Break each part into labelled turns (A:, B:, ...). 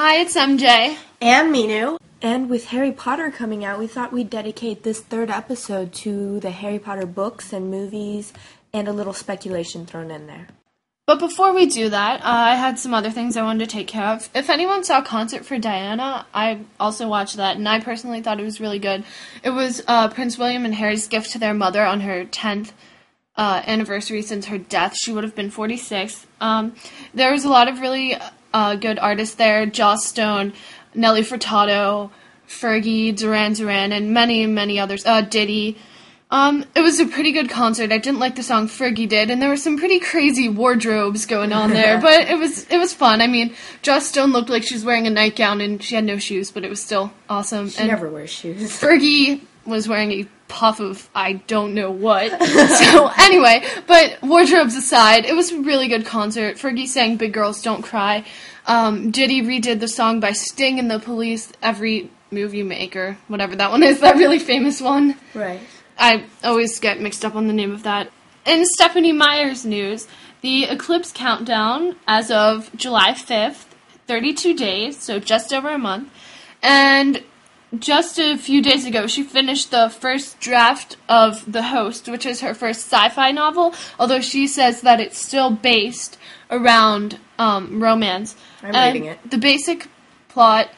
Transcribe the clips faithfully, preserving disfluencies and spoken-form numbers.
A: Hi, it's M J.
B: And Minu. And with Harry Potter coming out, we thought we'd dedicate this third episode to the Harry Potter books and movies and a little speculation thrown in there.
A: But before we do that, uh, I had some other things I wanted to take care of. If anyone saw Concert for Diana, I also watched that, and I personally thought it was really good. It was uh, Prince William and Harry's gift to their mother on her tenth uh, anniversary since her death. She would have been forty-six. Um, there was a lot of really uh, good artists there. Joss Stone, Nelly Furtado, Fergie, Duran Duran, and many, many others. Uh, Diddy. Um, it was a pretty good concert. I didn't like the song Fergie did, and there were some pretty crazy wardrobes going on there, but it was it was fun. I mean, Joss Stone looked like she was wearing a nightgown, and she had no shoes, but it was still awesome.
B: She
A: and
B: never wears shoes.
A: Fergie was wearing a puff of I don't know what. So, anyway, but wardrobes aside, it was a really good concert. Fergie sang Big Girls Don't Cry. Um, Diddy redid the song by Sting and the Police, Every Move You Make, or whatever that one is, that really famous one.
B: Right.
A: I always get mixed up on the name of that. In Stephenie Meyer's news, the Eclipse countdown as of July fifth, thirty-two days, so just over a month. And just a few days ago, she finished the first draft of The Host, which is her first sci-fi novel, although she says that it's still based around um, romance.
B: I'm
A: and
B: reading it.
A: The basic plot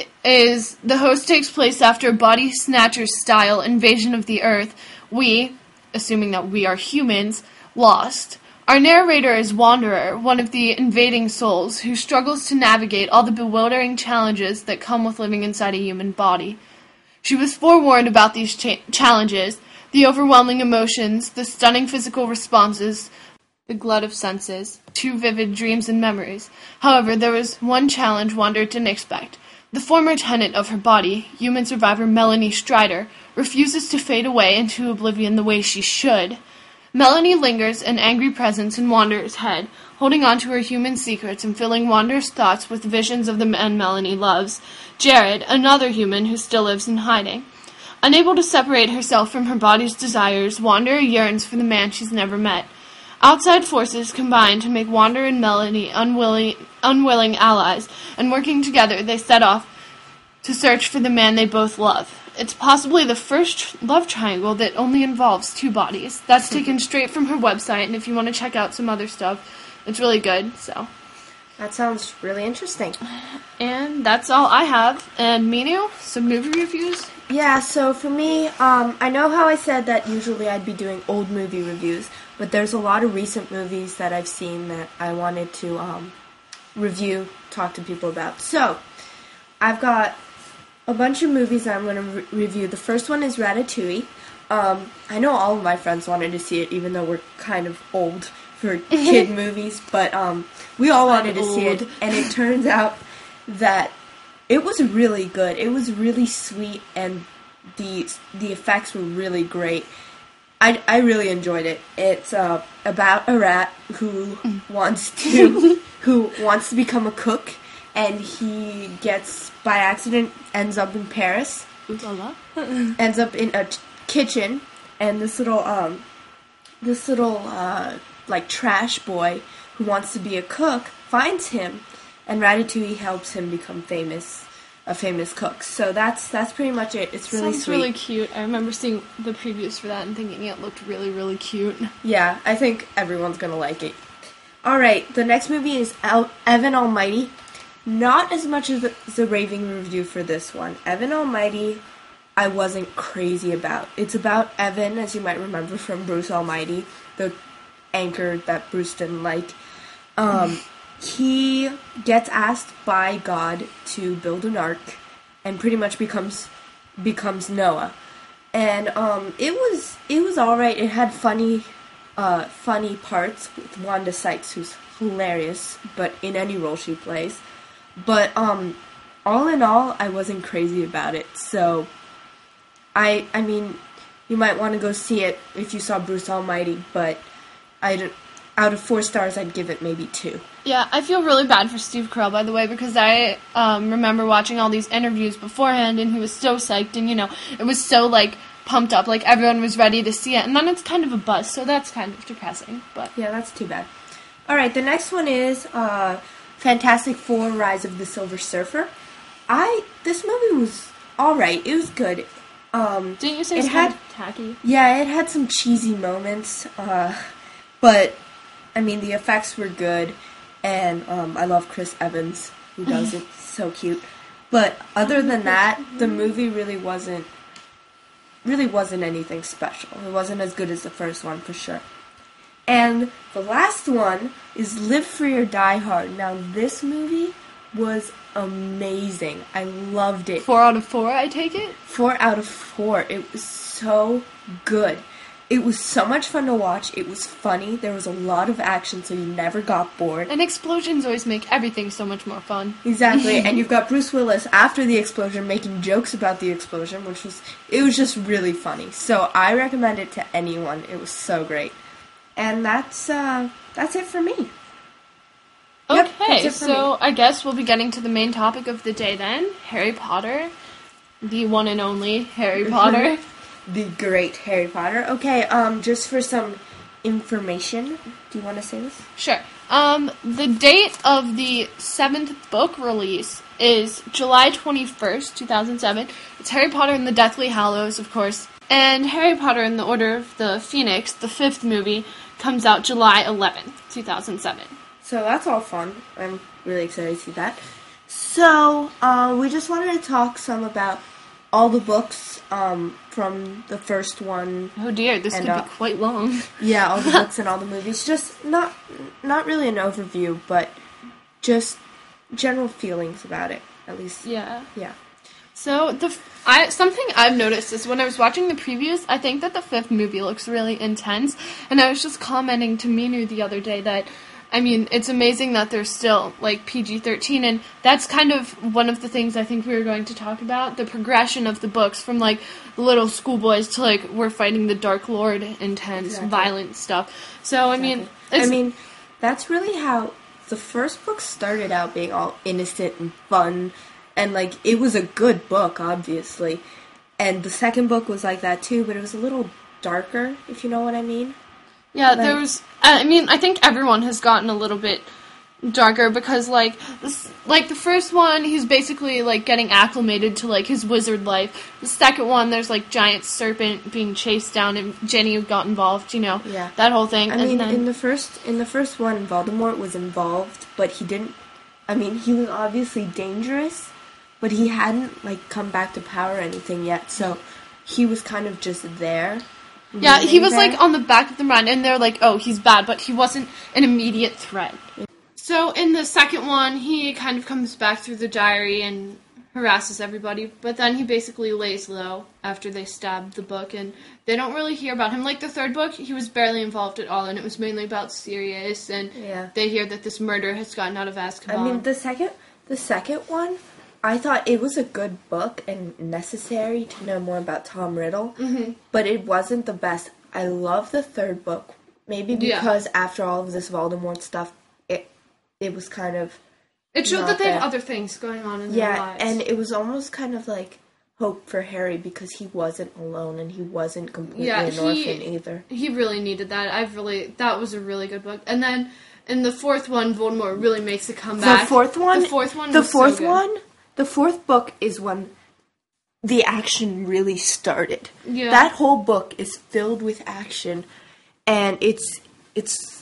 A: is The Host takes place after Body Snatchers-style invasion of the Earth. We, assuming that we are humans, lost. Our narrator is Wanderer, one of the invading souls, who struggles to navigate all the bewildering challenges that come with living inside a human body. She was forewarned about these cha- challenges, the overwhelming emotions, the stunning physical responses, the glut of senses, too vivid dreams and memories. However, there was one challenge Wanderer didn't expect. The former tenant of her body, human survivor Melanie Strider, refuses to fade away into oblivion the way she should. Melanie lingers, an angry presence in Wanderer's head, holding on to her human secrets and filling Wanderer's thoughts with visions of the man Melanie loves, Jared, another human who still lives in hiding. Unable to separate herself from her body's desires, Wanderer yearns for the man she's never met. Outside forces combine to make Wanderer and Melanie unwilling, unwilling allies, and working together they set off to search for the man they both love. It's possibly the first love triangle that only involves two bodies. That's taken straight from her website, and if you want to check out some other stuff, it's really good, so.
B: That sounds really interesting.
A: And that's all I have. And Minu, some movie reviews?
B: Yeah, so for me, um, I know how I said that usually I'd be doing old movie reviews, but there's a lot of recent movies that I've seen that I wanted to um, review, talk to people about. So, I've got a bunch of movies that I'm going to re- review. The first one is Ratatouille. Um, I know all of my friends wanted to see it, even though we're kind of old for kid movies, but um, we all wanted to see it, and it turns out that it was really good. It was really sweet, and the the effects were really great. I, I really enjoyed it. It's uh, about a rat who wants to who wants to become a cook, and he gets by accident ends up in Paris. ends up in a t- kitchen, and this little um this little uh like trash boy who wants to be a cook finds him, and Ratatouille helps him become famous. A famous cook. So that's that's pretty much it. It's really
A: Sounds
B: sweet.
A: really cute. I remember seeing the previews for that and thinking it looked really, really cute.
B: Yeah, I think everyone's gonna like it. Alright, the next movie is El- Evan Almighty. Not as much as the, as the raving review for this one. Evan Almighty, I wasn't crazy about. It's about Evan, as you might remember from Bruce Almighty, the anchor that Bruce didn't like. Um... He gets asked by God to build an ark, and pretty much becomes becomes Noah. And um, it was it was all right. It had funny uh, funny parts with Wanda Sykes, who's hilarious, but in any role she plays. But um, all in all, I wasn't crazy about it. So I I mean, you might want to go see it if you saw Bruce Almighty, but I don't. Out of four stars, I'd give it maybe two.
A: Yeah, I feel really bad for Steve Carell, by the way, because I um, remember watching all these interviews beforehand, and he was so psyched, and, you know, it was so, like, pumped up, like, everyone was ready to see it, and then it's kind of a buzz, so that's kind of depressing, but...
B: Yeah, that's too bad. Alright, the next one is uh, Fantastic Four: Rise of the Silver Surfer. I this movie was all right. It was good. Um,
A: Didn't you say
B: it
A: it's
B: had
A: kind of tacky?
B: Yeah, it had some cheesy moments, uh, but I mean the effects were good, and um, I love Chris Evans who does it. So cute. But other than that, the movie really wasn't really wasn't anything special. It wasn't as good as the first one for sure. And the last one is Live Free or Die Hard. Now this movie was amazing. I loved it.
A: Four out of four, I take it?
B: Four out of four. It was so good. It was so much fun to watch. It was funny. There was a lot of action, so you never got bored.
A: And explosions always make everything so much more fun.
B: Exactly. And you've got Bruce Willis after the explosion making jokes about the explosion, which was, it was just really funny. So I recommend it to anyone. It was so great. And that's, uh, that's it for me. Yep,
A: Okay,
B: that's it for
A: so
B: me.
A: I guess we'll be getting to the main topic of the day then. Harry Potter. The one and only Harry Potter.
B: The great Harry Potter. Okay, um, just for some information, do you want to say this?
A: Sure. Um, the date of the seventh book release is July twenty-first, two thousand seven. It's Harry Potter and the Deathly Hallows, of course. And Harry Potter and the Order of the Phoenix, the fifth movie, comes out July eleventh, two thousand seven.
B: So that's all fun. I'm really excited to see that. So, uh, we just wanted to talk some about all the books um, from the first one.
A: Oh dear, this
B: And,
A: could
B: uh,
A: be quite long.
B: Yeah, all the books and all the movies. Just not not really an overview, but just general feelings about it. At least,
A: Yeah.
B: yeah.
A: So the f- I something I've noticed is when I was watching the previews, I think that the fifth movie looks really intense, and I was just commenting to Minu the other day that, I mean, it's amazing that they're still like P G thirteen, and that's kind of one of the things I think we were going to talk about, the progression of the books from like little schoolboys to like we're fighting the Dark Lord, intense,
B: Exactly.
A: violent stuff. So I mean, it's,
B: I mean, that's really how the first book started out, being all innocent and fun, and like it was a good book, obviously. And the second book was like that too, but it was a little darker, if you know what I mean.
A: yeah,
B: like-
A: there was. I mean, I think everyone has gotten a little bit darker because like this, like the first one, he's basically like getting acclimated to like his wizard life. The second one, there's like giant serpent being chased down, and Jenny got involved. You know,
B: Yeah.
A: that whole thing.
B: I
A: and
B: mean,
A: then,
B: in the first in the first one, Voldemort was involved, but he didn't. I mean, he was obviously dangerous, but he hadn't like come back to power or anything yet. So he was kind of just there.
A: yeah, he
B: living
A: was
B: there.
A: like on the back of the run, and they're like, oh, he's bad, but he wasn't an immediate threat. So in the second one, he kind of comes back through the diary and harasses everybody, but then he basically lays low after they stab the book, and they don't really hear about him. Like the third book, he was barely involved at all, and it was mainly about Sirius, and
B: Yeah.
A: they hear that this murder has gotten out of Azkaban.
B: I mean, the second the second one, I thought it was a good book and necessary to know more about Tom Riddle, mm-hmm. but it wasn't the best. I love the third book, maybe
A: Yeah.
B: because after all of this Voldemort stuff, it it was kind of
A: it showed
B: not
A: that they had
B: there.
A: other things going on in their
B: yeah,
A: lives.
B: and it was almost kind of like hope for Harry because he wasn't alone and he wasn't completely
A: Yeah,
B: an
A: he-
B: orphan either.
A: He really needed that. I've really that was a really good book. And then in the fourth one, Voldemort really makes a comeback.
B: The fourth one,
A: The fourth one.
B: the
A: was so
B: fourth
A: good.
B: one, the fourth book is when the action really started.
A: Yeah.
B: That whole book is filled with action, and it's it's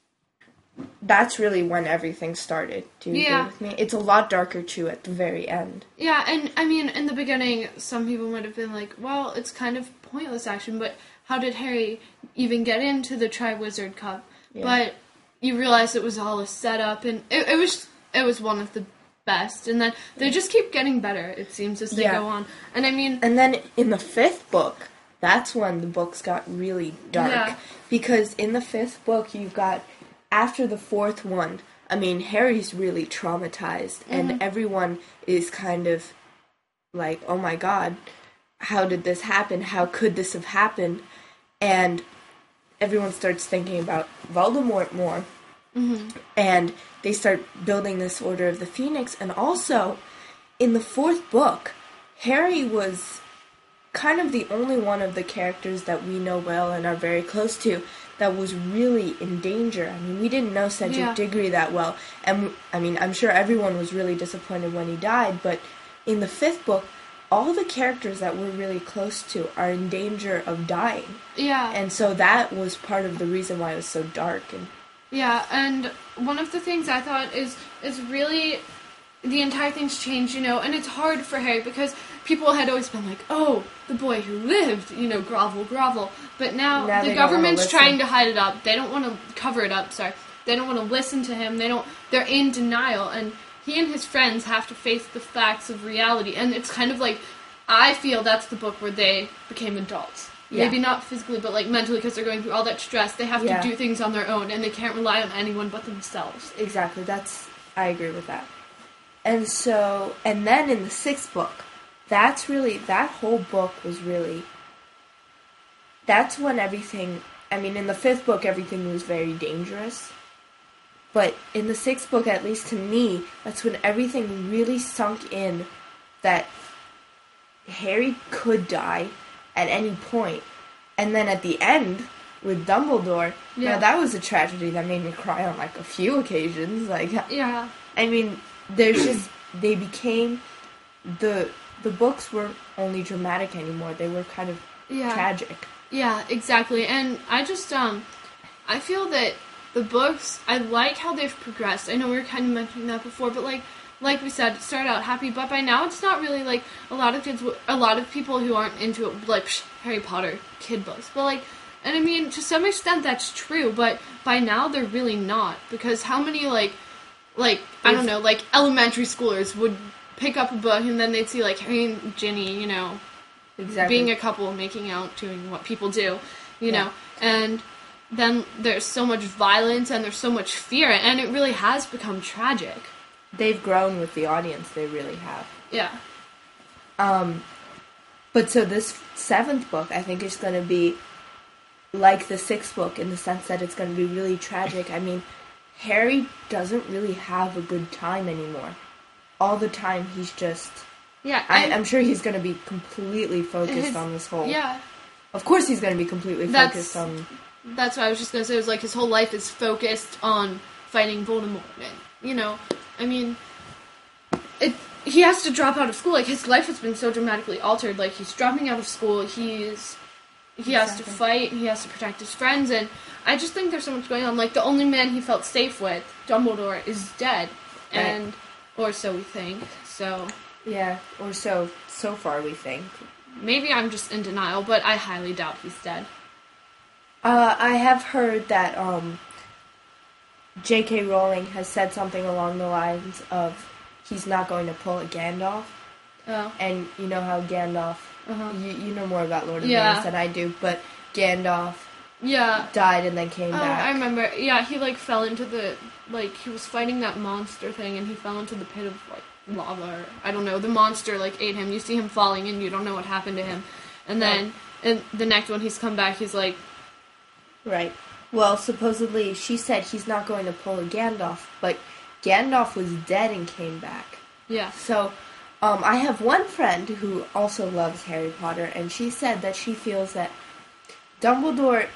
B: that's really when everything started. Do you
A: Yeah.
B: agree with me? It's a lot darker too at the very end.
A: Yeah, and I mean, in the beginning, some people might have been like, "Well, it's kind of pointless action," but how did Harry even get into the Triwizard Cup?
B: Yeah.
A: But you realize it was all a setup, and it, it was it was one of the best. And then they just keep getting better. It seems as they
B: Yeah.
A: go on. And I mean,
B: And then in the fifth book, that's when the books got really dark.
A: Yeah.
B: Because in the fifth book, you've got, after the fourth one, I mean, Harry's really traumatized, and everyone is kind of like, oh my god, how did this happen? How could this have happened? And everyone starts thinking about Voldemort more. And they start building this Order of the Phoenix. And also, in the fourth book, Harry was kind of the only one of the characters that we know well and are very close to that was really in danger. I mean, we didn't know Cedric
A: Yeah.
B: Diggory that well, and I mean, I'm sure everyone was really disappointed when he died, but in the fifth book, all the characters that we're really close to are in danger of dying.
A: Yeah.
B: And so that was part of the reason why it was so dark. And
A: Yeah, and one of the things I thought is is really the entire thing's changed, you know, and it's hard for Harry because people had always been like, oh, the boy who lived, you know, grovel, grovel. But now,
B: Now
A: the
B: they don't wanna
A: government's
B: listen.
A: trying to hide it up. They don't want to cover it up, sorry. They don't want to listen to him. They don't, they're in denial, and he and his friends have to face the facts of reality. And it's kind of like, I feel that's the book where they became adults.
B: Yeah.
A: Maybe not physically, but like mentally, because they're going through all that stress. They have
B: Yeah.
A: to do things on their own, and they can't rely on anyone but themselves.
B: exactly, that's, I agree with that. And so, and then in the sixth book, that's really, that whole book was really, that's when everything, I mean, in the fifth book, everything was very dangerous. But in the sixth book, at least to me, that's when everything really sunk in that Harry could die at any point. And then at the end, with Dumbledore,
A: Yeah.
B: now that was a tragedy that made me cry on like a few occasions. Like,
A: Yeah.
B: I mean, there's just, they became, the the books weren't only dramatic anymore, they were kind of
A: Yeah.
B: tragic.
A: Yeah, exactly. And I just, um, I feel that the books, I like how they've progressed. I know we were kind of mentioning that before, but like, like we said, it started out happy, but by now it's not really like a lot of kids, w- a lot of people who aren't into it, like psh, Harry Potter kid books. But like, and I mean, to some extent that's true, but by now they're really not, because how many like, like I don't know, like elementary schoolers would pick up a book and then they'd see like Harry and Ginny, you know,
B: Exactly.
A: being a couple, making out, doing what people do, you
B: Yeah.
A: know, and then there's so much violence and there's so much fear, and it really has become tragic.
B: They've grown with the audience, they really have.
A: Yeah.
B: Um, but so this seventh book, I think, is going to be like the sixth book in the sense that it's going to be really tragic. I mean, Harry doesn't really have a good time anymore. All the time, he's just...
A: Yeah,
B: I,
A: and
B: I'm sure he's going to be completely focused
A: his-
B: on this whole...
A: yeah,
B: Of course he's going to be completely
A: That's-
B: focused on...
A: that's what I was just gonna say. It was like his whole life is focused on fighting Voldemort. And, you know, I mean, it. He has to drop out of school. Like, his life has been so dramatically altered. Like, he's dropping out of school. He's he has to
B: Exactly.
A: fight. He has to protect his friends, and I just think there's so much going on. Like, the only man he felt safe with, Dumbledore, is dead,
B: Right.
A: and or so we think. So
B: Yeah, or so, so far we think.
A: maybe I'm just in denial, but I highly doubt he's dead.
B: Uh, I have heard that um, J K. Rowling has said something along the lines of he's not going to pull a Gandalf.
A: Oh,
B: And you know how Gandalf,
A: uh-huh.
B: you, you know more about Lord of the
A: Yeah.
B: Rings than I do, but Gandalf
A: Yeah.
B: died and then came
A: Oh,
B: back.
A: I remember. Yeah, he like fell into the like he was fighting that monster thing, and he fell into the pit of like lava. Or, I don't know. The monster like ate him. You see him falling, and you don't know what happened to him. And then in the next one, he's come back. He's like,
B: Right. Well, supposedly she said he's not going to pull a Gandalf, but Gandalf was dead and came back.
A: yeah,
B: So, um, I have one friend who also loves Harry Potter, and she said that she feels that Dumbledore,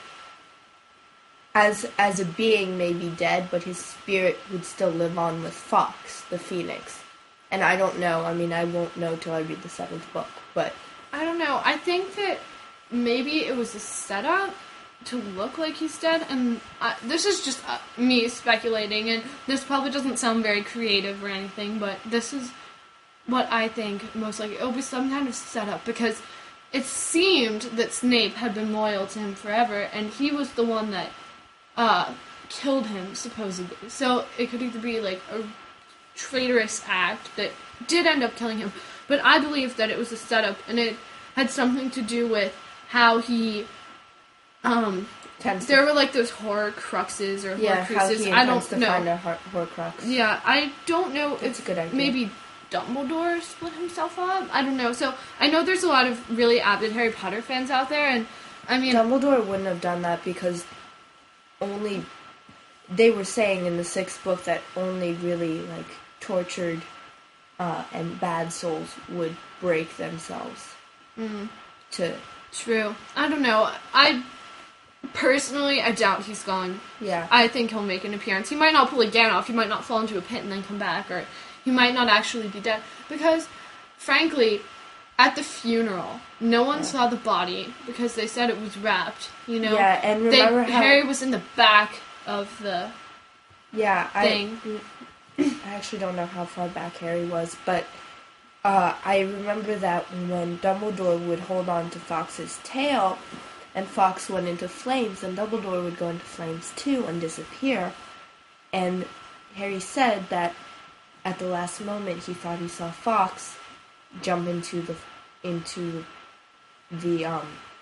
B: as as a being, may be dead, but his spirit would still live on with Fawkes, the Phoenix. And I don't know. I mean, I won't know till I read the seventh book, but
A: I don't know. I think that maybe it was a setup to look like he's dead, and uh, this is just uh, me speculating, and this probably doesn't sound very creative or anything, but this is what I think most likely. It'll be some kind of setup, because it seemed that Snape had been loyal to him forever, and he was the one that uh, killed him, supposedly. So it could either be like a traitorous act that did end up killing him, but I believe that it was a setup, and it had something to do with how he, um,
B: tends
A: there
B: to,
A: were like those horror cruxes or
B: yeah,
A: horror
B: how
A: cruxes.
B: he
A: I
B: intends
A: don't
B: to
A: know.
B: find a Hor- Horcrux.
A: Yeah, I don't know
B: That's
A: if
B: a good idea.
A: maybe Dumbledore split himself up. I don't know. So I know there's a lot of really avid Harry Potter fans out there, and I mean,
B: Dumbledore wouldn't have done that because only they were saying in the sixth book that only really like tortured uh, and bad souls would break themselves
A: mm,
B: to
A: true. I don't know. I Personally, I doubt he's gone.
B: Yeah.
A: I think he'll make an appearance. He might not pull a Gandalf. He might not fall into a pit and then come back, or he might not actually be dead. Because, frankly, at the funeral, no one yeah. saw the body because they said it was wrapped. You know.
B: Yeah, and remember
A: they,
B: how
A: Harry was in the back of the.
B: Yeah,
A: thing.
B: I. I actually don't know how far back Harry was, but uh, I remember that when Dumbledore would hold on to Fox's tail, and Fox went into flames, and Dumbledore would go into flames too and disappear. And Harry said that at the last moment he thought he saw Fox jump into the into the um,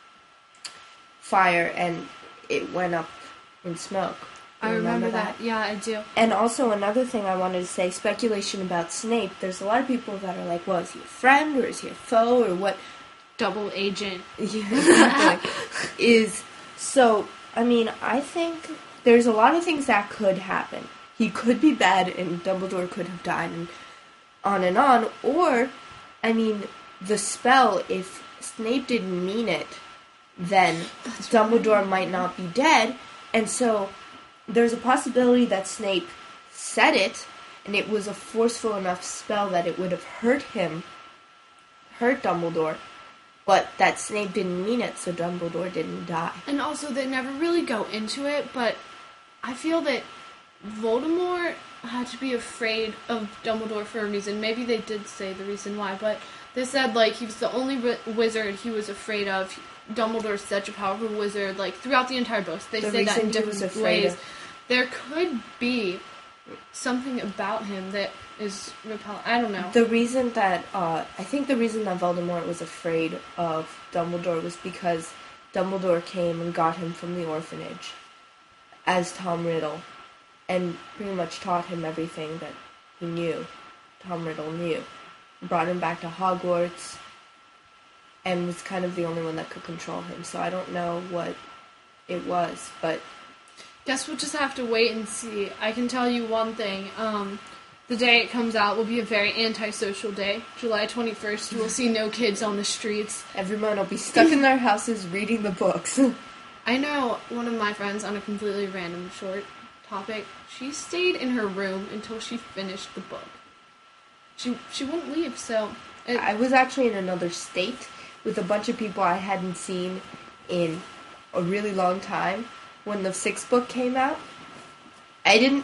B: fire, and it went up in smoke.
A: I remember, remember that. that. Yeah, I do.
B: And also another thing I wanted to say, speculation about Snape. There's a lot of people that are like, well, is he a friend or is he a foe or what?
A: Double agent.
B: Yeah, exactly. is so, I mean, I think there's a lot of things that could happen. He could be bad and Dumbledore could have died and on and on. Or, I mean, the spell, if Snape didn't mean it, then That's Dumbledore right. might not be dead. And so there's a possibility that Snape said it, and it was a forceful enough spell that it would have hurt him, hurt Dumbledore, but that Snape didn't mean it, so Dumbledore didn't die.
A: And also, they never really go into it, but I feel that Voldemort had to be afraid of Dumbledore for a reason. Maybe they did say the reason why, but they said, like, he was the only ri- wizard he was afraid of. Dumbledore's such a powerful wizard, like, throughout the entire books. They
B: the
A: say that in different ways.
B: Of-
A: There could be something about him that is repellent. I don't know.
B: The reason that, uh, I think the reason that Voldemort was afraid of Dumbledore was because Dumbledore came and got him from the orphanage as Tom Riddle and pretty much taught him everything that he knew, Tom Riddle knew. Brought him back to Hogwarts and was kind of the only one that could control him. So I don't know what it was, but
A: guess we'll just have to wait and see. I can tell you one thing. Um, the day it comes out will be a very antisocial day. July twenty-first, we'll see no kids on the streets.
B: Everyone will be stuck in their houses reading the books.
A: I know one of my friends, on a completely random short topic, she stayed in her room until she finished the book. She she wouldn't leave, so it,
B: I was actually in another state with a bunch of people I hadn't seen in a really long time. When the sixth book came out, I didn't.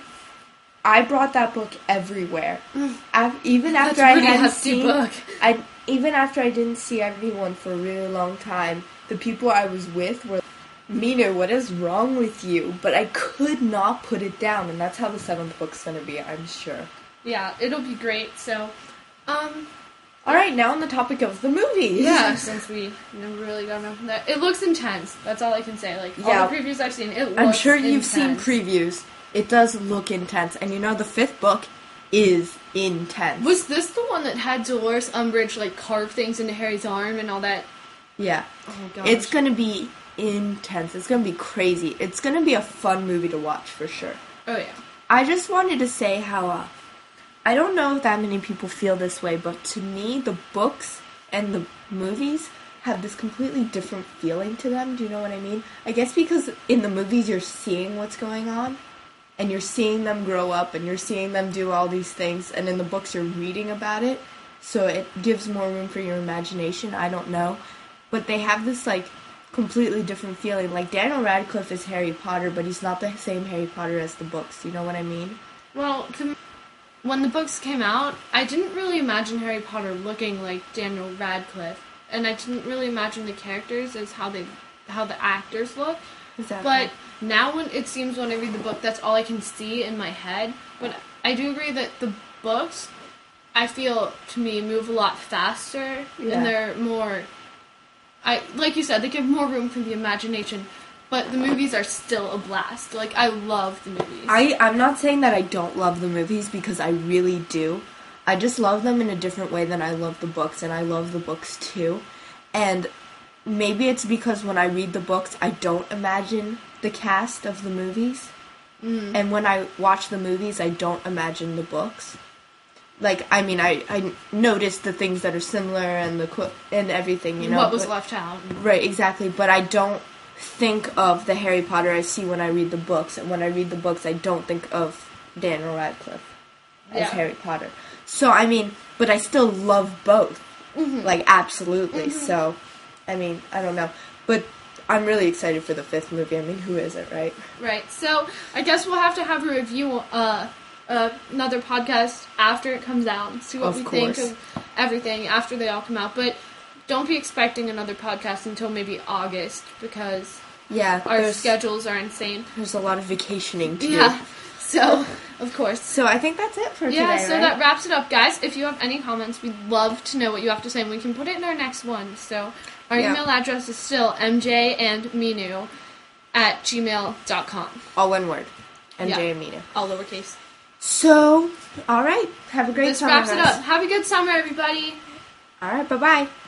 B: I brought that book everywhere. I, even after
A: That's
B: I
A: a
B: hadn't
A: hefty
B: seen,
A: book.
B: I even after I didn't see everyone for a really long time, the people I was with were, Mina, what is wrong with you? But I could not put it down, and that's how the seventh book's gonna be, I'm sure.
A: Yeah, it'll be great. So, um.
B: All right, now on the topic of the movies.
A: Yeah, since we never really got enough of that. It looks intense. That's all I can say. Like,
B: yeah,
A: all the previews I've seen, it looks
B: I'm sure you've
A: intense.
B: seen previews. It does look intense. And you know, the fifth book is intense.
A: Was this the one that had Dolores Umbridge, like, carve things into Harry's arm and all that?
B: Yeah.
A: Oh, gosh.
B: It's going to be intense. It's going to be crazy. It's going to be a fun movie to watch, for sure.
A: Oh, yeah.
B: I just wanted to say how... Uh, I don't know if that many people feel this way, but to me, the books and the movies have this completely different feeling to them. Do you know what I mean? I guess because in the movies you're seeing what's going on, and you're seeing them grow up, and you're seeing them do all these things, and in the books you're reading about it, so it gives more room for your imagination. I don't know. But they have this, like, completely different feeling. Like, Daniel Radcliffe is Harry Potter, but he's not the same Harry Potter as the books. You know what I mean?
A: Well, to when the books came out, I didn't really imagine Harry Potter looking like Daniel Radcliffe, and I didn't really imagine the characters as how they, how the actors look.
B: Exactly.
A: But now, when it seems when I read the book, that's all I can see in my head. But I do agree that the books, I feel, to me, move a lot faster,
B: yeah.
A: and they're more, I like you said, they give more room for the imagination. But the movies are still a blast. Like, I love the movies.
B: I, I'm not saying that I don't love the movies, because I really do. I just love them in a different way than I love the books, and I love the books too. And maybe it's because when I read the books, I don't imagine the cast of the movies. Mm. And when I watch the movies, I don't imagine the books. Like, I mean, I, I notice the things that are similar and the and everything, you know.
A: What was
B: but,
A: left out.
B: Right, exactly. But I don't think of the Harry Potter I see when I read the books, and when I read the books, I don't think of Daniel Radcliffe as
A: Yeah.
B: Harry Potter. So, I mean, but I still love both.
A: Mm-hmm.
B: Like, absolutely.
A: Mm-hmm.
B: So, I mean, I don't know. But I'm really excited for the fifth movie. I mean, who isn't, right?
A: Right. So I guess we'll have to have a review, uh, uh, another podcast after it comes out, and see what
B: Of
A: we
B: course.
A: think of everything after they all come out. But don't be expecting another podcast until maybe August, because
B: Yeah.
A: our
B: there's,
A: schedules are insane.
B: There's a lot of vacationing to
A: Yeah.
B: do.
A: So, of course.
B: So I think that's it for
A: Yeah,
B: today,
A: so
B: right?
A: that wraps it up, guys. If you have any comments, we'd love to know what you have to say, and we can put it in our next one. So our
B: Yeah.
A: email address is still m j and minu at gmail dot com.
B: All one word. M J
A: Yeah.
B: and Mina.
A: All lowercase.
B: So, all right. Have a great
A: This
B: summer.
A: wraps it
B: guys.
A: up. Have a good summer, everybody.
B: All right. Bye-bye.